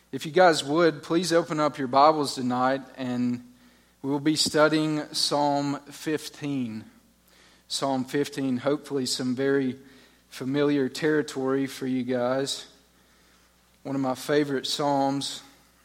If you guys would, please open up your Bibles tonight, and we will be studying Psalm 15. Psalm 15, hopefully some very familiar territory for you guys. One of my favorite Psalms.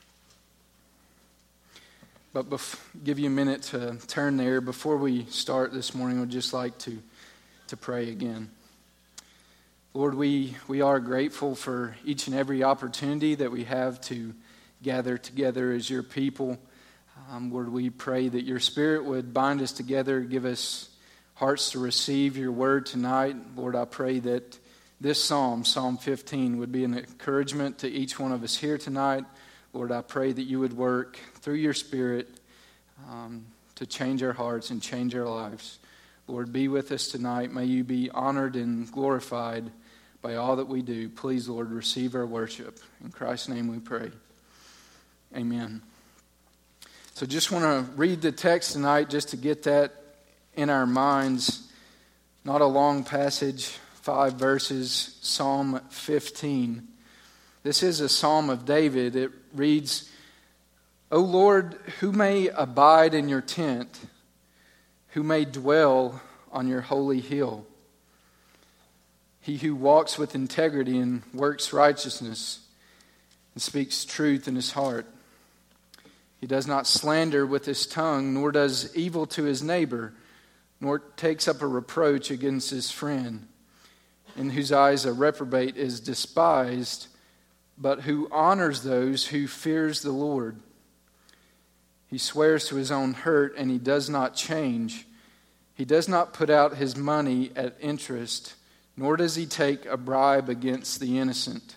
But give you a minute to turn there. Before we start this morning, I'd just like to pray again. Lord, we are grateful for each and every opportunity that we have to gather together as your people. Lord, we pray that your Spirit would bind us together, give us hearts to receive your word tonight. Lord, I pray that this Psalm, Psalm 15, would be an encouragement to each one of us here tonight. Lord, I pray that you would work through your Spirit to change our hearts and change our lives. Lord, be with us tonight. May you be honored and glorified by all that we do. Please, Lord, receive our worship. In Christ's name we pray. Amen. So just want to read the text tonight just to get that in our minds. Not a long passage, 5 verses, Psalm 15. This is a Psalm of David. It reads, O Lord, who may abide in your tent? Who may dwell on your holy hill? He who walks with integrity and works righteousness and speaks truth in his heart. He does not slander with his tongue, nor does evil to his neighbor, nor takes up a reproach against his friend, in whose eyes a reprobate is despised, but who honors those who fears the Lord. He swears to his own hurt, and he does not change. He does not put out his money at interest, nor does he take a bribe against the innocent.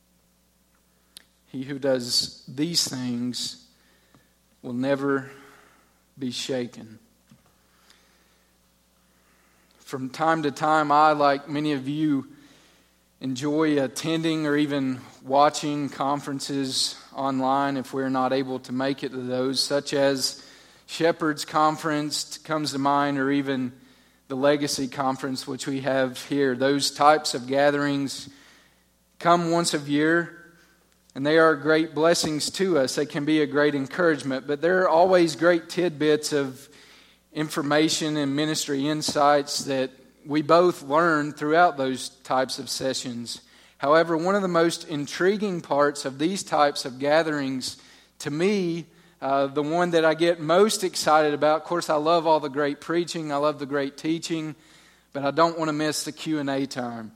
He who does these things will never be shaken. From time to time, I, like many of you, enjoy attending or even watching conferences online if we're not able to make it to those, such as Shepherd's Conference comes to mind, or even the Legacy Conference, which we have here. Those types of gatherings come once a year, and they are great blessings to us. They can be a great encouragement, but there are always great tidbits of information and ministry insights that we both learn throughout those types of sessions. However, one of the most intriguing parts of these types of gatherings, to me, the one that I get most excited about, of course, I love all the great preaching, I love the great teaching, but I don't want to miss the Q&A time.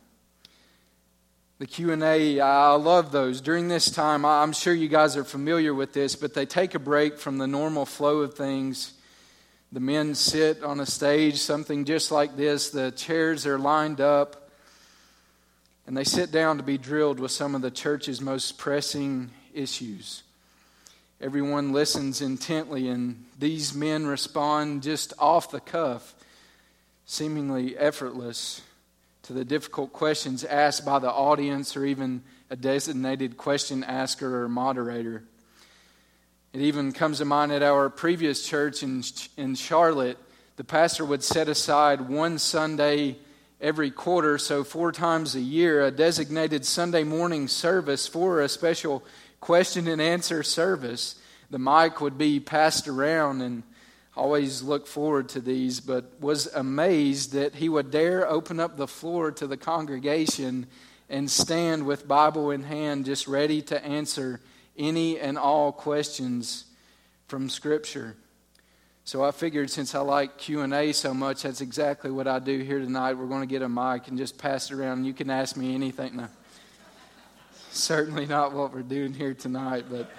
The Q&A, I love those. During this time, I'm sure you guys are familiar with this, but they take a break from the normal flow of things. The men sit on a stage, something just like this. The chairs are lined up, and they sit down to be drilled with some of the church's most pressing issues. Everyone listens intently, and these men respond just off the cuff, seemingly effortless, to the difficult questions asked by the audience or even a designated question asker or moderator. It even comes to mind at our previous church in Charlotte, the pastor would set aside one Sunday every quarter, so 4 times a year, a designated Sunday morning service for a special question and answer service. The mic would be passed around, and always look forward to these, but was amazed that he would dare open up the floor to the congregation and stand with Bible in hand, just ready to answer any and all questions from Scripture. So I figured, since I like Q&A so much, that's exactly what I do here tonight. We're going to get a mic and just pass it around, and you can ask me anything. No, certainly not what we're doing here tonight, but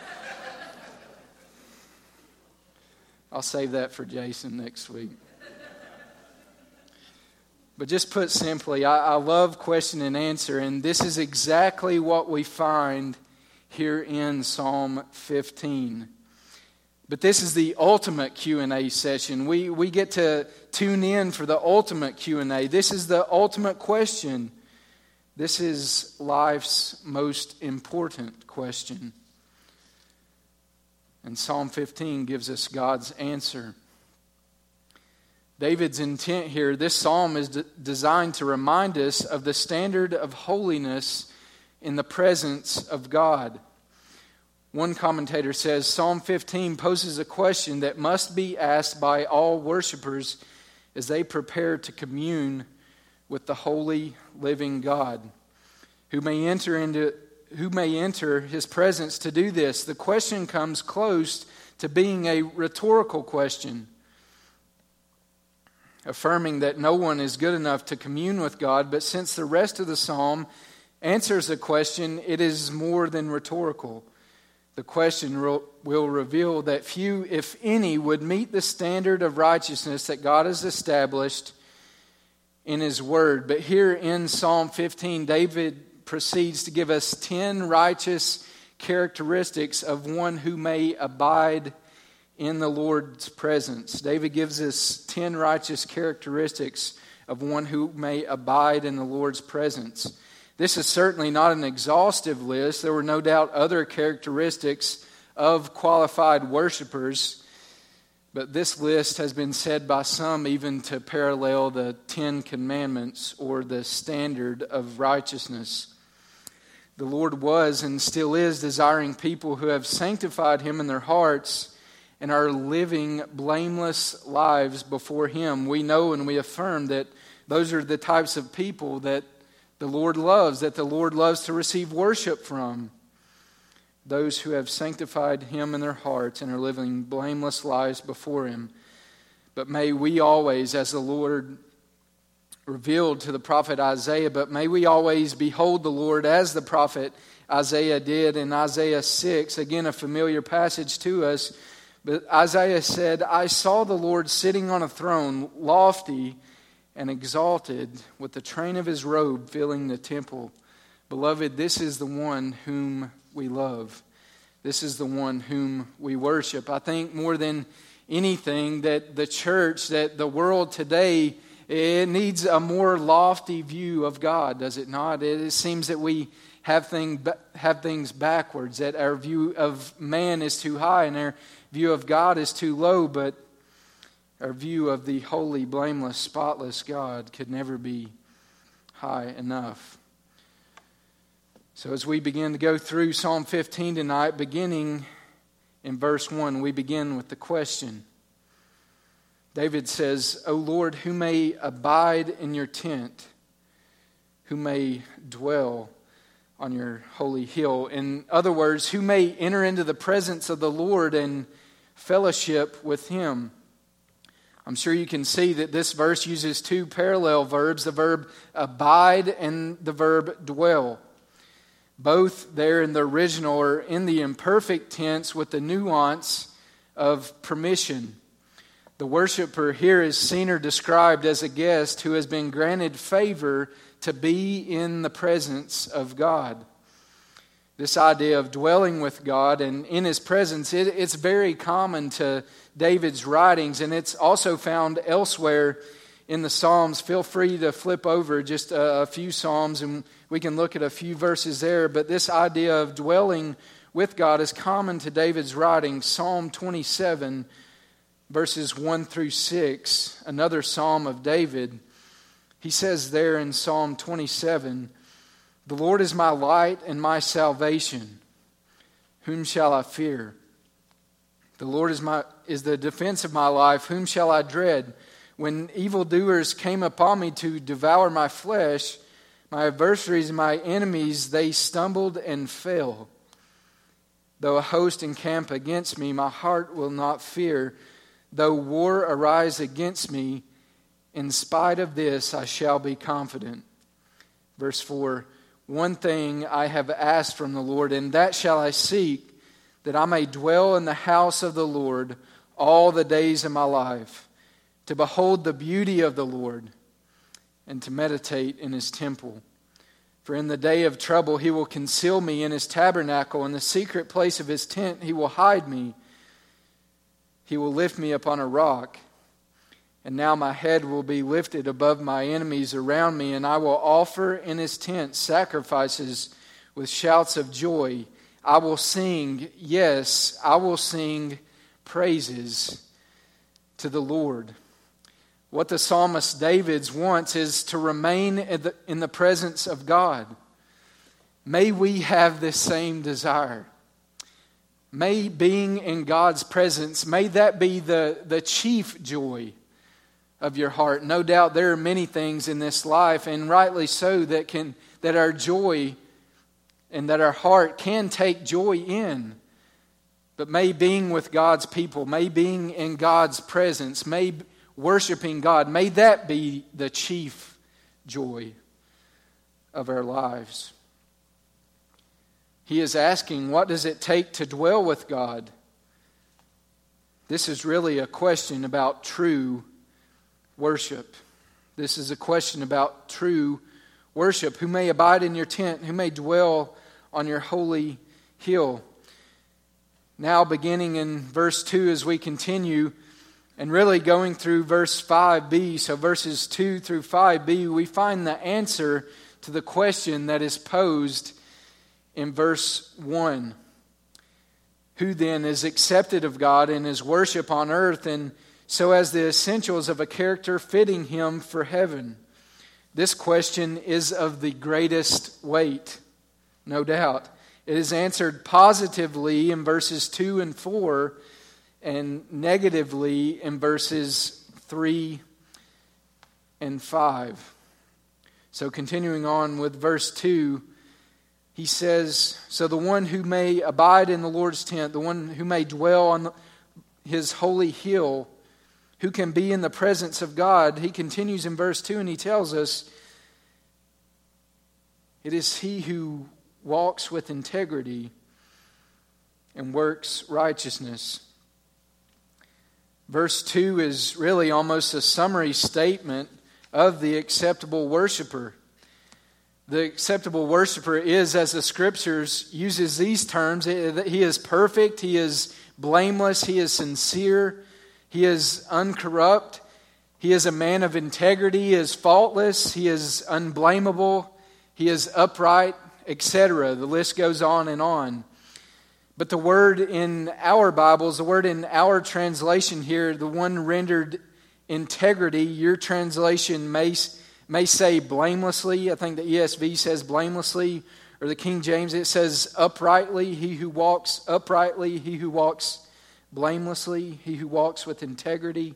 I'll save that for Jason next week. But just put simply, I love question and answer, and this is exactly what we find here in Psalm 15. But this is the ultimate Q&A session. We get to tune in for the ultimate Q&A. This is the ultimate question. This is life's most important question. And Psalm 15 gives us God's answer. David's intent here, this psalm is designed to remind us of the standard of holiness in the presence of God. One commentator says, Psalm 15 poses a question that must be asked by all worshipers as they prepare to commune with the holy, living God, who may enter His presence to do this. The question comes close to being a rhetorical question, affirming that no one is good enough to commune with God. But since the rest of the psalm answers the question, it is more than rhetorical. The question will reveal that few, if any, would meet the standard of righteousness that God has established in His Word. But here in Psalm 15, David proceeds to give us 10 righteous characteristics of one who may abide in the Lord's presence. David gives us 10 righteous characteristics of one who may abide in the Lord's presence. This is certainly not an exhaustive list. There were no doubt other characteristics of qualified worshipers, but this list has been said by some even to parallel the 10 Commandments or the standard of righteousness. The Lord was and still is desiring people who have sanctified Him in their hearts and are living blameless lives before Him. We know and we affirm that those are the types of people that the Lord loves to receive worship from. Those who have sanctified Him in their hearts and are living blameless lives before Him. But may we always, as the Lord revealed to the prophet Isaiah, but may we always behold the Lord as the prophet Isaiah did in Isaiah 6. Again, a familiar passage to us. But Isaiah said, I saw the Lord sitting on a throne, lofty and exalted, with the train of His robe filling the temple. Beloved, this is the one whom we love. This is the one whom we worship. I think more than anything that the church, that the world today, it needs a more lofty view of God, does it not? It seems that we have things backwards, that our view of man is too high and our view of God is too low, but our view of the holy, blameless, spotless God could never be high enough. So as we begin to go through Psalm 15 tonight, beginning in verse 1, we begin with the question. David says, O Lord, who may abide in your tent, who may dwell on your holy hill. In other words, who may enter into the presence of the Lord and fellowship with Him. I'm sure you can see that this verse uses two parallel verbs, the verb abide and the verb dwell. Both there in the original are in the imperfect tense with the nuance of permission. The worshiper here is seen or described as a guest who has been granted favor to be in the presence of God. This idea of dwelling with God and in His presence, it's very common to David's writings, and it's also found elsewhere in the Psalms. Feel free to flip over just a few Psalms and we can look at a few verses there. But this idea of dwelling with God is common to David's writings. Psalm 27, verses 1 through 6, another Psalm of David. He says there in Psalm 27, the Lord is my light and my salvation. Whom shall I fear? The Lord is the defense of my life. Whom shall I dread? When evildoers came upon me to devour my flesh, my adversaries and my enemies, they stumbled and fell. Though a host encamp against me, my heart will not fear. Though war arise against me, in spite of this I shall be confident. Verse 4, one thing I have asked from the Lord, and that shall I seek, that I may dwell in the house of the Lord all the days of my life, to behold the beauty of the Lord, and to meditate in His temple. For in the day of trouble He will conceal me in His tabernacle. In the secret place of His tent He will hide me. He will lift me upon a rock. And now my head will be lifted above my enemies around me, and I will offer in His tent sacrifices with shouts of joy. I will sing, yes, I will sing praises to the Lord. What the psalmist David wants is to remain in the presence of God. May we have this same desire. May being in God's presence, may that be the chief joy of your heart. No doubt there are many things in this life, and rightly so, that our joy and that our heart can take joy in. But may being with God's people, may being in God's presence, may worshiping God, may that be the chief joy of our lives. He is asking, what does it take to dwell with God? This is really a question about true worship. This is a question about true worship. Who may abide in your tent, who may dwell on your holy hill. Now beginning in verse 2 as we continue, and really going through verse 5b, so verses 2 through 5b, we find the answer to the question that is posed in verse 1. Who then is accepted of God in his worship on earth, and so as the essentials of a character fitting him for heaven? This question is of the greatest weight, no doubt. It is answered positively in verses 2 and 4, and negatively in verses 3 and 5. So continuing on with verse 2, he says, so the one who may abide in the Lord's tent, the one who may dwell on his holy hill, who can be in the presence of God, he continues in verse 2 and he tells us, it is he who walks with integrity and works righteousness. Verse 2 is really almost a summary statement of the acceptable worshiper. The acceptable worshiper is, as the Scriptures uses these terms, he is perfect, he is blameless, he is sincere, he is uncorrupt, he is a man of integrity, he is faultless, he is unblameable, he is upright, etc. The list goes on and on. But the word in our Bibles, the word in our translation here, the one rendered integrity, your translation may say blamelessly. I think the ESV says blamelessly, or the King James, it says uprightly. He who walks uprightly, he who walks blamelessly, he who walks with integrity.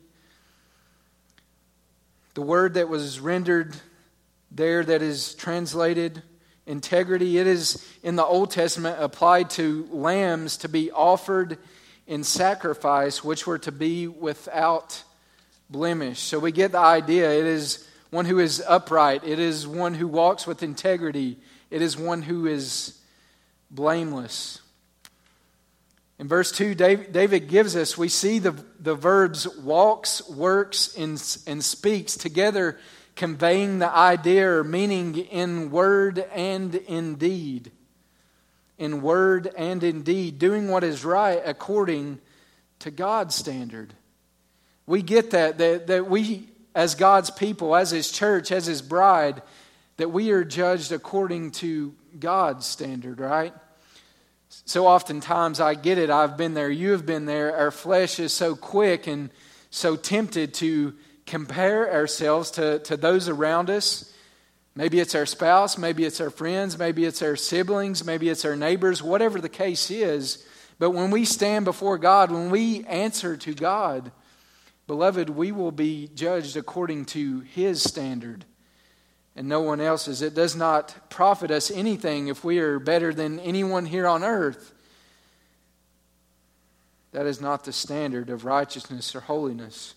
The word that was rendered there that is translated integrity, it is in the Old Testament applied to lambs to be offered in sacrifice, which were to be without blemish. So we get the idea. It is one who is upright. It is one who walks with integrity. It is one who is blameless. In verse 2, David gives us, we see the verbs walks, works, and speaks together, conveying the idea or meaning in word and in deed. In word and in deed, doing what is right according to God's standard. We get that we, as God's people, as His church, as His bride, that we are judged according to God's standard, right? So oftentimes, I get it, I've been there, you have been there, our flesh is so quick and so tempted to compare ourselves to those around us. Maybe it's our spouse, maybe it's our friends, maybe it's our siblings, maybe it's our neighbors, whatever the case is. But when we stand before God, when we answer to God, beloved, we will be judged according to His standard and no one else's. It does not profit us anything if we are better than anyone here on earth. That is not the standard of righteousness or holiness.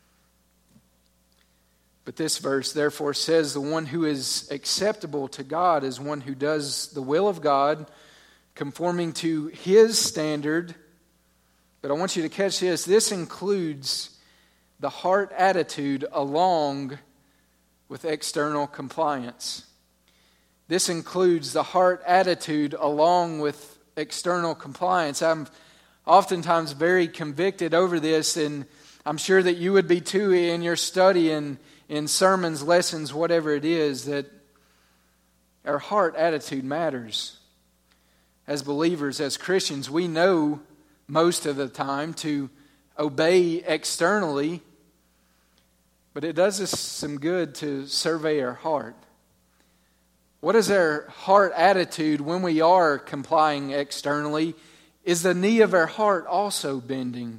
But this verse therefore says the one who is acceptable to God is one who does the will of God, conforming to His standard. But I want you to catch this. This includes the heart attitude along with external compliance. This includes the heart attitude along with external compliance. I'm oftentimes very convicted over this, and I'm sure that you would be too in your study and in sermons, lessons, whatever it is, that our heart attitude matters. As believers, as Christians, we know most of the time to obey externally, but it does us some good to survey our heart. What is our heart attitude when we are complying externally? Is the knee of our heart also bending?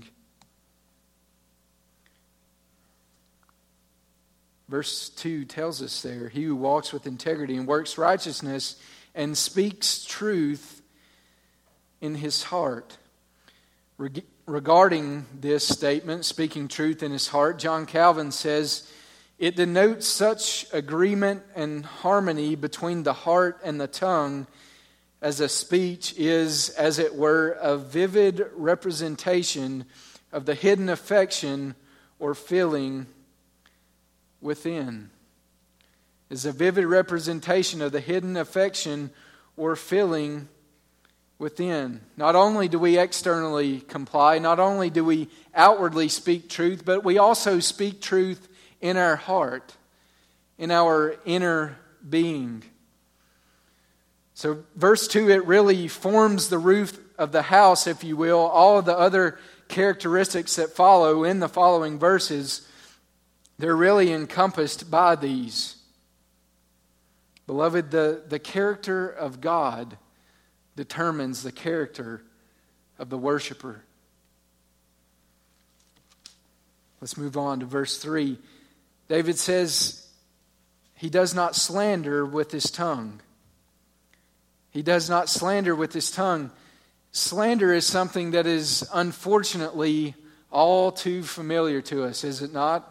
Verse 2 tells us there, he who walks with integrity and works righteousness and speaks truth in his heart. Regarding this statement, speaking truth in his heart, John Calvin says, it denotes such agreement and harmony between the heart and the tongue as a speech is, as it were, a vivid representation of the hidden affection or feeling within. Is a vivid representation of the hidden affection or feeling within. Not only do we externally comply, not only do we outwardly speak truth, but we also speak truth in our heart, in our inner being. So verse 2, it really forms the roof of the house, if you will. All of the other characteristics that follow in the following verses, they're really encompassed by these. Beloved, the character of God determines the character of the worshiper. Let's move on to verse 3. David says he does not slander with his tongue. He does not slander with his tongue. Slander is something that is unfortunately all too familiar to us, is it not?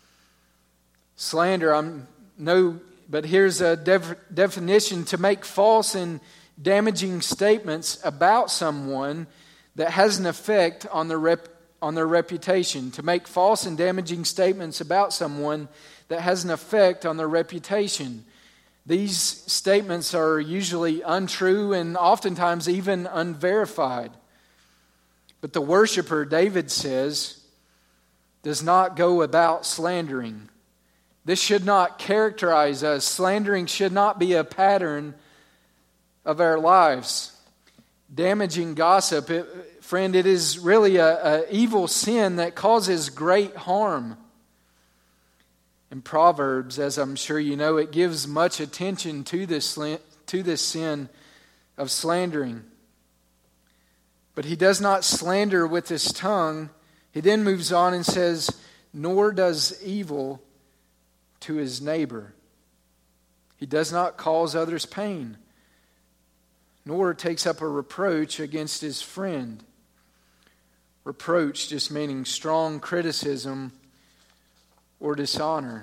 Slander, but here's a definition: to make false and damaging statements about someone that has an effect on their reputation. To make false and damaging statements about someone that has an effect on their reputation. These statements are usually untrue and oftentimes even unverified. But the worshiper, David says, does not go about slandering. This should not characterize us. Slandering should not be a pattern of our lives. Damaging gossip, friend, it is really an evil sin that causes great harm. In Proverbs, as I'm sure you know, it gives much attention to this sin of slandering. But he does not slander with his tongue. He then moves on and says, nor does evil to his neighbor. He does not cause others pain, nor takes up a reproach against his friend. Reproach just meaning strong criticism or dishonor.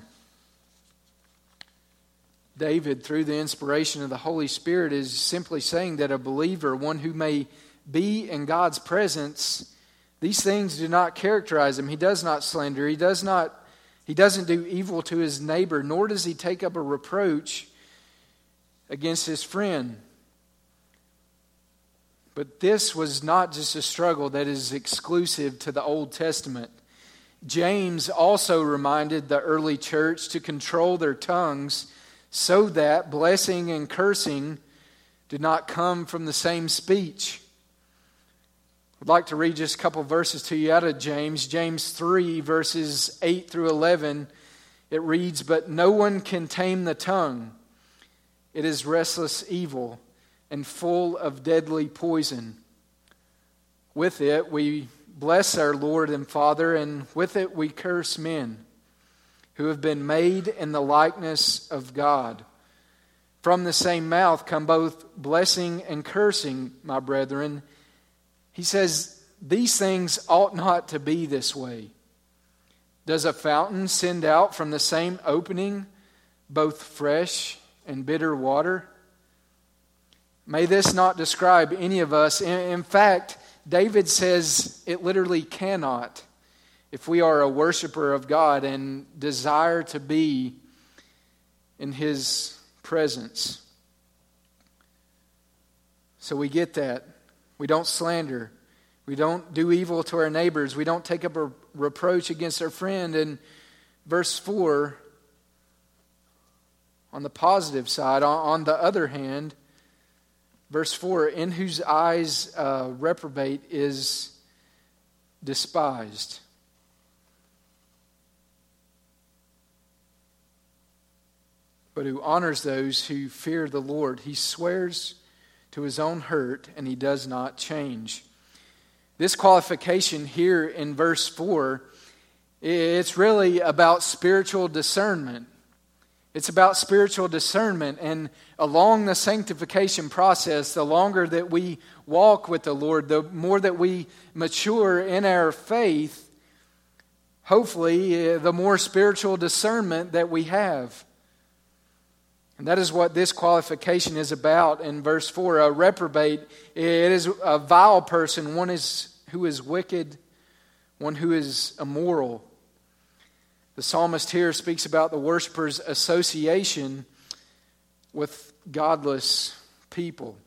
David, through the inspiration of the Holy Spirit, is simply saying that a believer, one who may be in God's presence, these things do not characterize him. He does not slander. He doesn't do evil to his neighbor, nor does he take up a reproach against his friend. But this was not just a struggle that is exclusive to the Old Testament. James also reminded the early church to control their tongues so that blessing and cursing did not come from the same speech. I'd like to read just a couple verses to you out of James. James 3, verses 8 through 11. It reads, but no one can tame the tongue. It is restless evil and full of deadly poison. With it we bless our Lord and Father, and with it we curse men who have been made in the likeness of God. From the same mouth come both blessing and cursing, my brethren. He says, these things ought not to be this way. Does a fountain send out from the same opening both fresh and bitter water? May this not describe any of us. In fact, David says it literally cannot, if we are a worshiper of God and desire to be in His presence. So we get that. We don't slander. We don't do evil to our neighbors. We don't take up a reproach against our friend. And verse 4, on the positive side, on the other hand, verse 4, in whose eyes reprobate is despised. But who honors those who fear the Lord. He swears to his own hurt, and he does not change. This qualification here in verse 4, it's really about spiritual discernment. It's about spiritual discernment, and along the sanctification process, the longer that we walk with the Lord, the more that we mature in our faith, hopefully, the more spiritual discernment that we have. And that is what this qualification is about in verse 4. A reprobate, it is a vile person, one who is wicked, one who is immoral. The psalmist here speaks about the worshiper's association with godless people.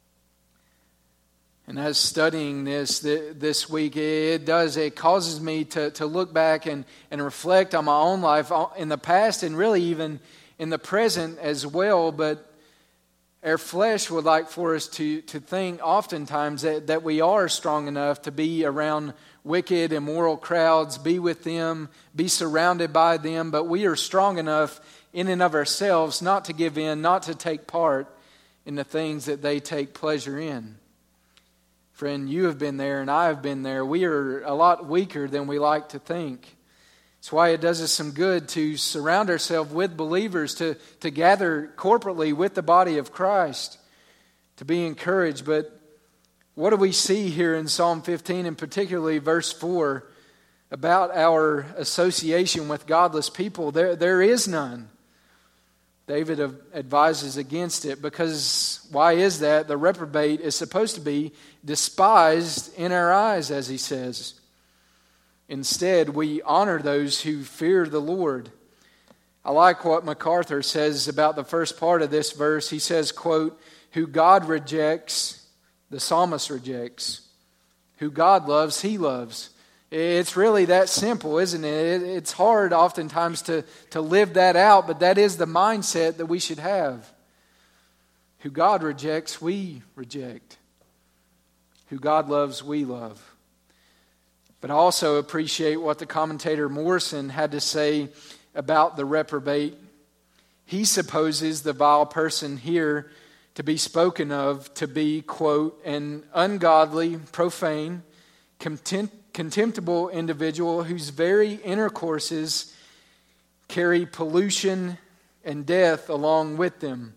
And as studying this week, it causes me to look back and reflect on my own life in the past and really even in the present as well. But our flesh would like for us to think oftentimes that we are strong enough to be around wicked, immoral crowds, be with them, be surrounded by them, but we are strong enough in and of ourselves not to give in, not to take part in the things that they take pleasure in. Friend, you have been there and I have been there. We are a lot weaker than we like to think. That's why it does us some good to surround ourselves with believers, to gather corporately with the body of Christ, to be encouraged. But what do we see here in Psalm 15, and particularly verse 4, about our association with godless people? There is none. David advises against it because why is that? The reprobate is supposed to be despised in our eyes, as he says. Instead, we honor those who fear the Lord. I like what MacArthur says about the first part of this verse. He says, quote, "Who God rejects, the psalmist rejects. Who God loves, he loves." It's really that simple, isn't it? It's hard oftentimes to live that out, but that is the mindset that we should have. Who God rejects, we reject. Who God loves, we love. But I also appreciate what the commentator Morrison had to say about the reprobate. He supposes the vile person here to be spoken of to be, quote, "an ungodly, profane, contemptible individual whose very intercourses carry pollution and death along with them."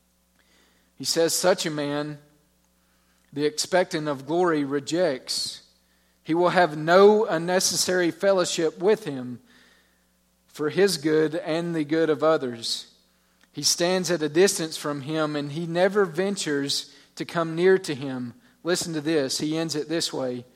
He says such a man, the expectant of glory rejects. He will have no unnecessary fellowship with him for his good and the good of others. He stands at a distance from him and he never ventures to come near to him. Listen to this. He ends it this way.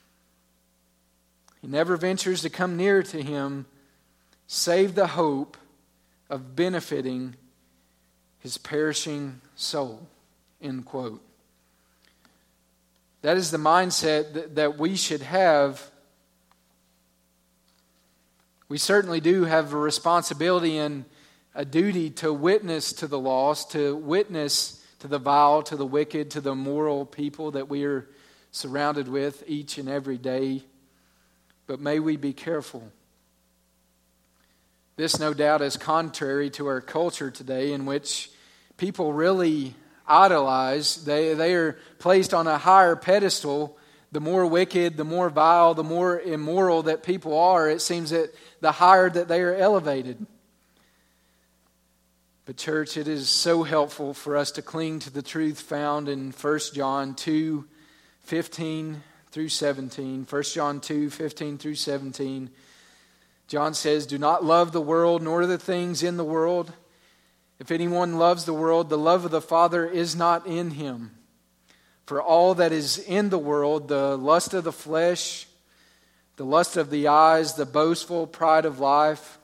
He never ventures to come near to him, save the hope of benefiting his perishing soul. End quote. That is the mindset that we should have. We certainly do have a responsibility and a duty to witness to the lost, to witness to the vile, to the wicked, to the immoral people that we are surrounded with each and every day. But may we be careful. This, no doubt, is contrary to our culture today, in which people really idolize. They are placed on a higher pedestal. The more wicked, the more vile, the more immoral that people are, it seems that the higher that they are elevated. But church, it is so helpful for us to cling to the truth found in 1 John 2:15 through 17. 1 John 2:15 through 17. John says, "Do not love the world, nor the things in the world. If anyone loves the world, the love of the Father is not in him. For all that is in the world, the lust of the flesh, the lust of the eyes, the boastful pride of life,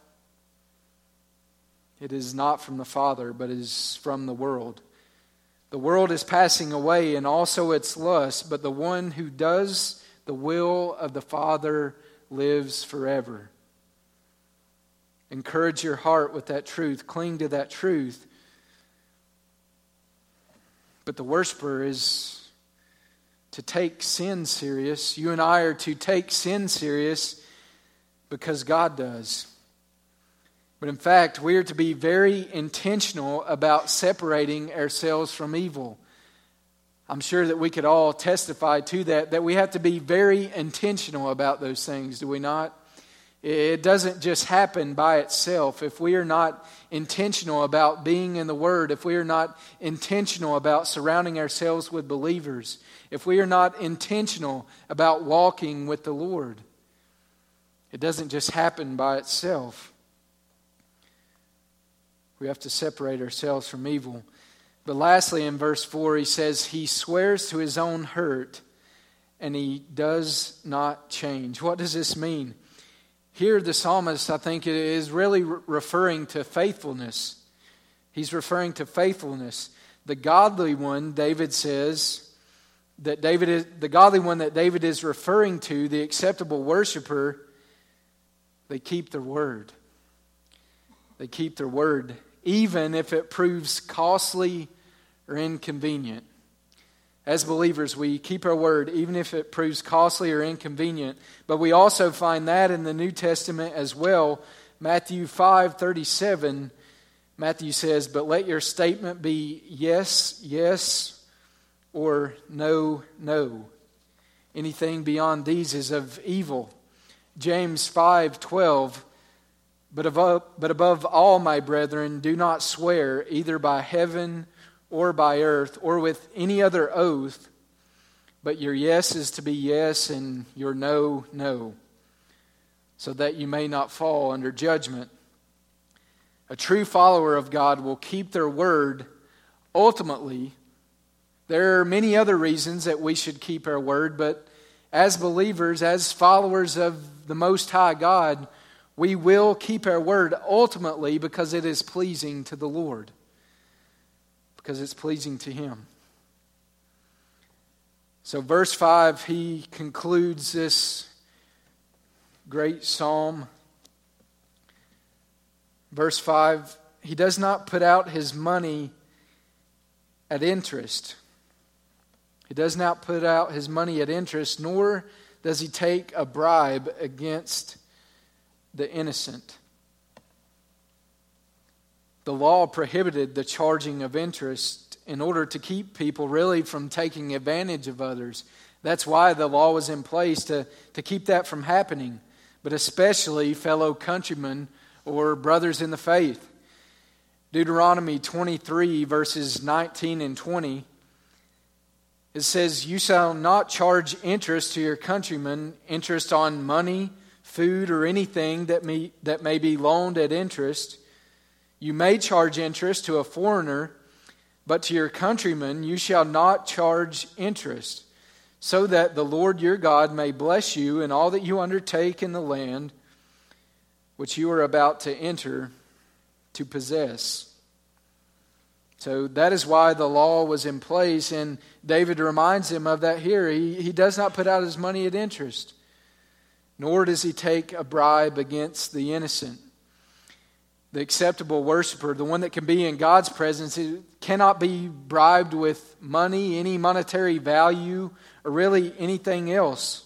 it is not from the Father, but is from the world. The world is passing away, and also its lust, but the one who does the will of the Father lives forever." Encourage your heart with that truth. Cling to that truth. But the worshiper is to take sin serious. You and I are to take sin serious because God does. But in fact, we are to be very intentional about separating ourselves from evil. I'm sure that we could all testify to that we have to be very intentional about those things, do we not? It doesn't just happen by itself. If we are not intentional about being in the Word, if we are not intentional about surrounding ourselves with believers, if we are not intentional about walking with the Lord, it doesn't just happen by itself. We have to separate ourselves from evil. But lastly, in verse 4, he says, he swears to his own hurt, and he does not change. What does this mean? Here, the psalmist, I think, is really referring to faithfulness. He's referring to faithfulness. The godly one, David says, the godly one that David is referring to, the acceptable worshiper, they keep their word. They keep their word, even if it proves costly or inconvenient. As believers, we keep our word, even if it proves costly or inconvenient. But we also find that in the New Testament as well. Matthew 5:37, Matthew says, but let your statement be yes, yes, or no, no. Anything beyond these is of evil. James 5:12, but above all, my brethren, do not swear either by heaven or by earth, or with any other oath, but your yes is to be yes, and your no, no, so that you may not fall under judgment. A true follower of God will keep their word. Ultimately, there are many other reasons that we should keep our word, but as believers, as followers of the Most High God, we will keep our word ultimately because it is pleasing to the Lord. Because it's pleasing to Him. So verse 5, he concludes this great psalm. Verse 5, he does not put out his money at interest. He does not put out his money at interest, nor does he take a bribe against the innocent. The law prohibited the charging of interest in order to keep people really from taking advantage of others. That's why the law was in place, to keep that from happening, but especially fellow countrymen or brothers in the faith. Deuteronomy 23 verses 19 and 20, it says, you shall not charge interest to your countrymen, interest on money, food, or anything that may be loaned at interest. You may charge interest to a foreigner, but to your countrymen you shall not charge interest, so that the Lord your God may bless you in all that you undertake in the land which you are about to enter to possess. So that is why the law was in place, and David reminds him of that here. He does not put out his money at interest, nor does he take a bribe against the innocent. The acceptable worshiper, the one that can be in God's presence, it cannot be bribed with money, any monetary value, or really anything else.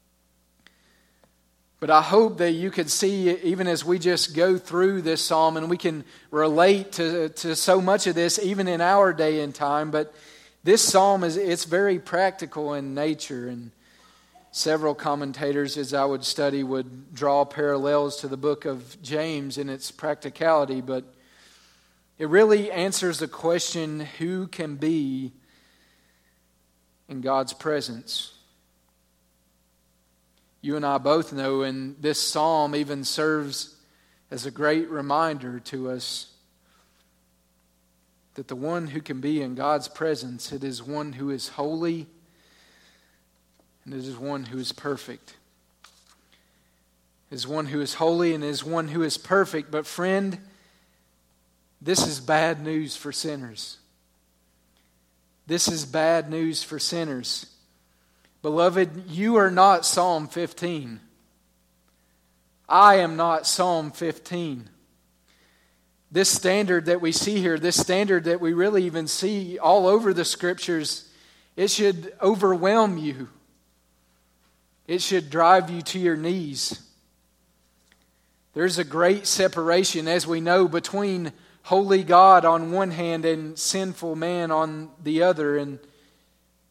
But I hope that you could see, even as we just go through this psalm, and we can relate to so much of this, even in our day and time. But this psalm it's very practical in nature, and several commentators, as I would study, would draw parallels to the book of James in its practicality, but it really answers the question, who can be in God's presence? You and I both know, and this psalm even serves as a great reminder to us that the one who can be in God's presence, it is one who is holy, and it is one who is perfect. It is one who is holy and it is one who is perfect. But friend, this is bad news for sinners. This is bad news for sinners. Beloved, you are not Psalm 15. I am not Psalm 15. This standard that we see here, this standard that we really even see all over the Scriptures, it should overwhelm you. It should drive you to your knees. There's a great separation, as we know, between holy God on one hand and sinful man on the other. And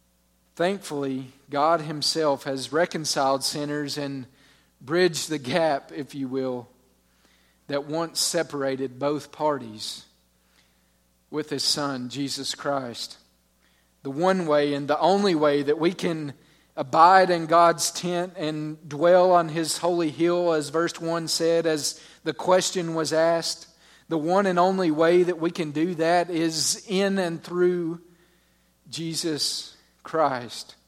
Thankfully, God Himself has reconciled sinners and bridged the gap, if you will, that once separated both parties with His Son, Jesus Christ. The one way and the only way that we can abide in God's tent and dwell on His holy hill, as verse 1 said, as the question was asked, the one and only way that we can do that is in and through Jesus Christ.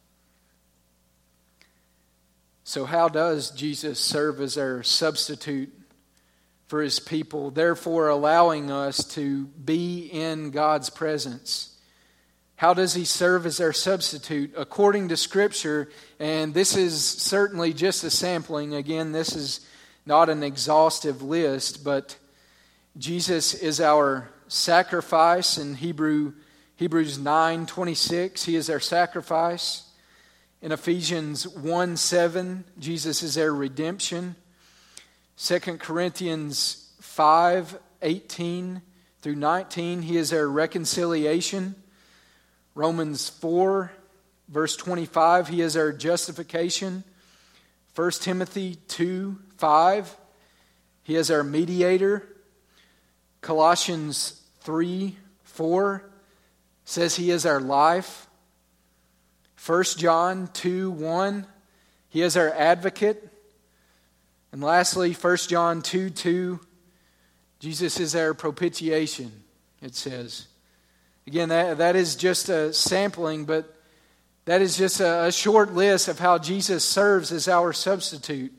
So how does Jesus serve as our substitute for His people, therefore allowing us to be in God's presence? How does He serve as our substitute? According to Scripture, and this is certainly just a sampling, again, this is not an exhaustive list, but Jesus is our sacrifice. In Hebrews 9:26, He is our sacrifice. In Ephesians 1:7, Jesus is our redemption. 2 Corinthians 5:18 through 19, He is our reconciliation. Romans 4, verse 25, He is our justification. 1 Timothy 2:5, He is our mediator. Colossians 3:4 says He is our life. 1 John 2:1, He is our advocate. And lastly, 1 John 2:2, Jesus is our propitiation, it says. Again, that is just a sampling, but that is just a short list of how Jesus serves as our substitute,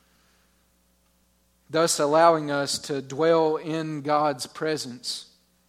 thus allowing us to dwell in God's presence.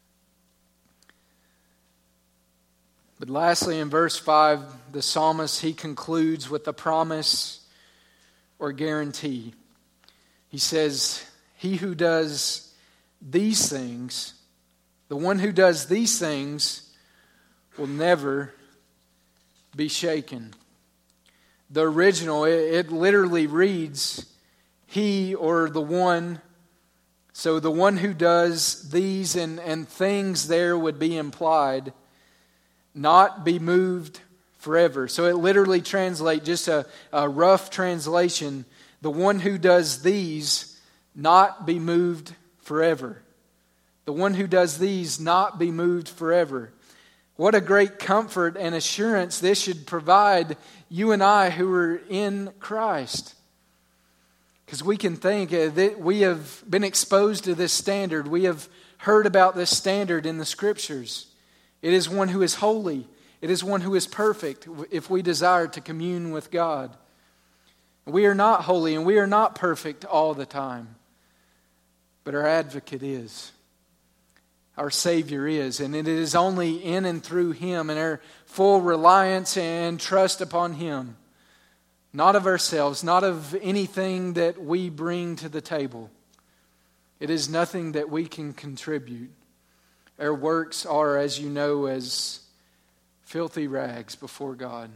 But lastly, in verse 5, the psalmist, he concludes with a promise or guarantee. He says, He who does these things, the one who does these things, will never be shaken. The original, it literally reads, He or the one. So the one who does these and things there would be implied, not be moved forever. So it literally translates, just a rough translation, the one who does these, not be moved forever. The one who does these, not be moved forever. What a great comfort and assurance this should provide you and I who are in Christ. Because we can think that we have been exposed to this standard. We have heard about this standard in the Scriptures. It is one who is holy. It is one who is perfect if we desire to commune with God. We are not holy and we are not perfect all the time. But our advocate is. Our Savior is. And it is only in and through Him and our full reliance and trust upon Him. Not of ourselves, not of anything that we bring to the table. It is nothing that we can contribute. Our works are, as you know, as filthy rags before God.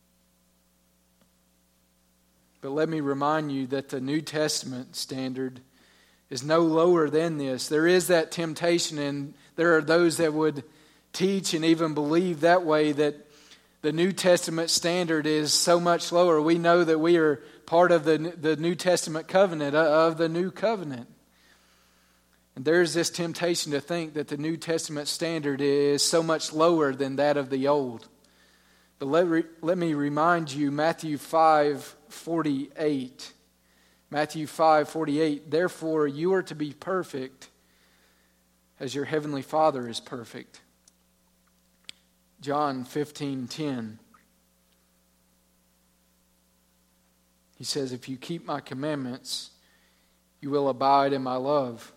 But let me remind you that the New Testament standard is no lower than this. There is that temptation, and there are those that would teach and even believe that way, that the New Testament standard is so much lower. We know that we are part of the New Testament covenant, of the new covenant. And there is this temptation to think that the New Testament standard is so much lower than that of the Old. But let me remind you, Matthew 5:48. Matthew 5:48. Therefore, you are to be perfect as your heavenly Father is perfect. John 15:10. He says, if you keep my commandments, you will abide in my love.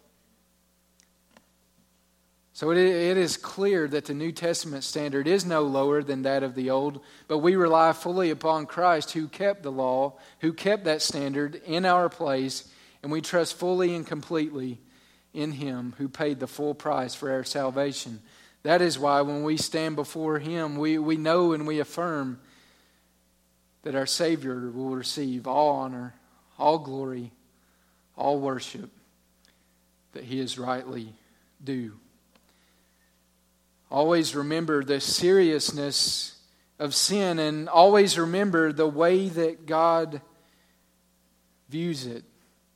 So it is clear that the New Testament standard is no lower than that of the Old, but we rely fully upon Christ who kept the law, who kept that standard in our place, and we trust fully and completely in Him who paid the full price for our salvation. That is why when we stand before Him, we know and we affirm that our Savior will receive all honor, all glory, all worship that He is rightly due. Always remember the seriousness of sin and always remember the way that God views it.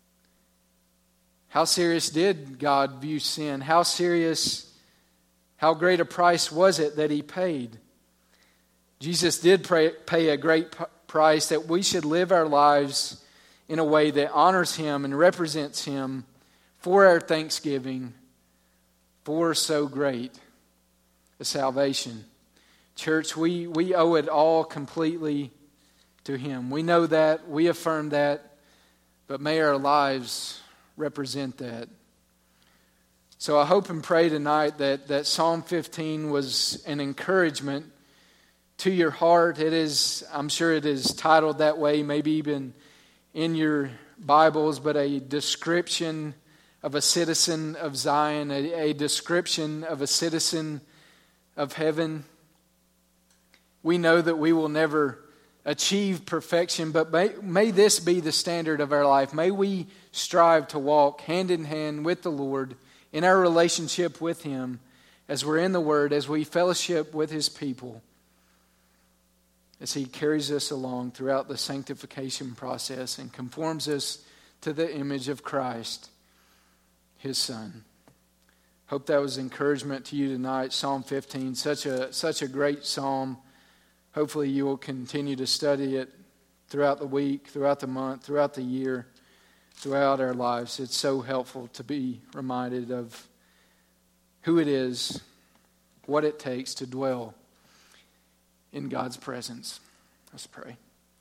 How serious did God view sin? How great a price was it that He paid? Jesus did pay a great price that we should live our lives in a way that honors Him and represents Him for our thanksgiving for so great a salvation. Church, we owe it all completely to Him. We know that, we affirm that, but may our lives represent that. So I hope and pray tonight that Psalm 15 was an encouragement to your heart. It is, I'm sure it is titled that way, maybe even in your Bibles, but a description of a citizen of Zion, a description of a citizen of heaven. We know that we will never achieve perfection, but may this be the standard of our life. May we strive to walk hand in hand with the Lord in our relationship with Him as we're in the Word, as we fellowship with His people, as He carries us along throughout the sanctification process and conforms us to the image of Christ, His Son. Hope that was encouragement to you tonight. Psalm 15, such a great psalm. Hopefully you will continue to study it throughout the week, throughout the month, throughout the year, throughout our lives. It's so helpful to be reminded of who it is, what it takes to dwell in God's presence. Let's pray.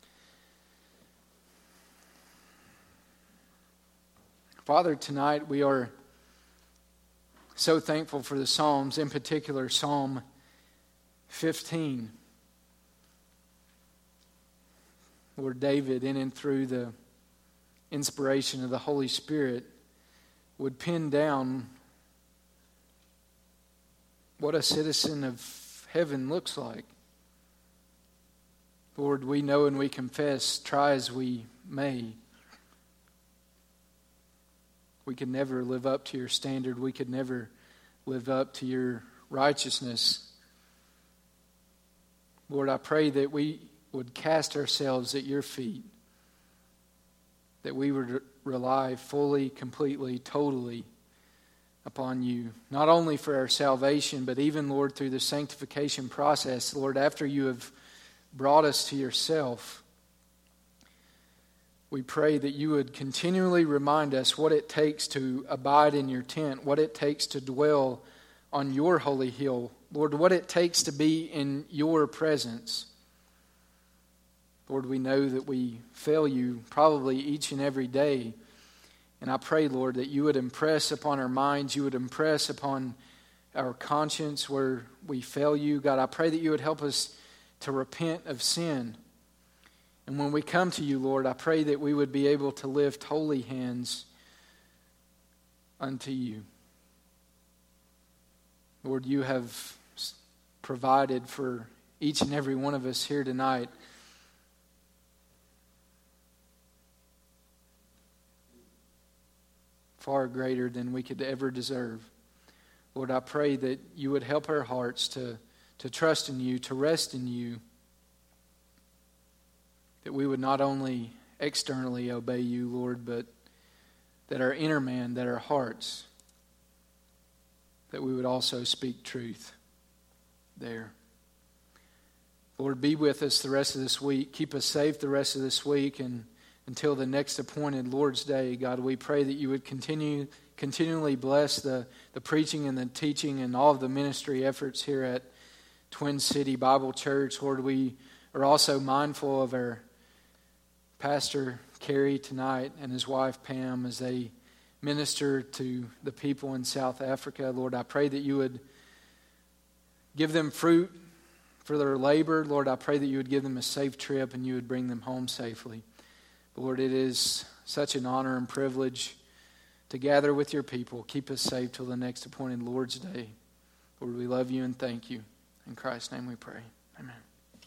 Father, tonight we are so thankful for the Psalms, in particular Psalm 15. Lord, David, in and through the inspiration of the Holy Spirit, would pin down what a citizen of heaven looks like. Lord, we know and we confess, try as we may, we could never live up to your standard. We could never live up to your righteousness. Lord, I pray that we would cast ourselves at your feet, that we would rely fully, completely, totally upon you, not only for our salvation, but even, Lord, through the sanctification process. Lord, after you have brought us to yourself, we pray that you would continually remind us what it takes to abide in your tent, what it takes to dwell on your holy hill. Lord, what it takes to be in your presence. Lord, we know that we fail you probably each and every day. And I pray, Lord, that you would impress upon our minds, you would impress upon our conscience where we fail you. God, I pray that you would help us to repent of sin. And when we come to you, Lord, I pray that we would be able to lift holy hands unto you. Lord, you have provided for each and every one of us here tonight far greater than we could ever deserve. Lord, I pray that you would help our hearts to trust in you, to rest in you, that we would not only externally obey you, Lord, but that our inner man, that our hearts, that we would also speak truth there. Lord, be with us the rest of this week. Keep us safe the rest of this week, and until the next appointed Lord's Day, God, we pray that you would continually bless the preaching and the teaching and all of the ministry efforts here at Twin City Bible Church. Lord, we are also mindful of our Pastor Kerry tonight and his wife Pam as they minister to the people in South Africa. Lord, I pray that you would give them fruit for their labor. Lord, I pray that you would give them a safe trip and you would bring them home safely. Lord, it is such an honor and privilege to gather with your people. Keep us safe till the next appointed Lord's Day. Lord, we love you and thank you. In Christ's name we pray. Amen.